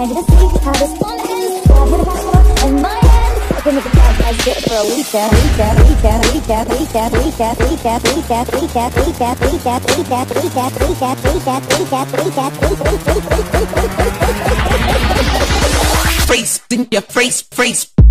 mind you to see how this one ends. I've hit a passport in my hand. I can make a bad guys get for a weekend. Face in your face, face.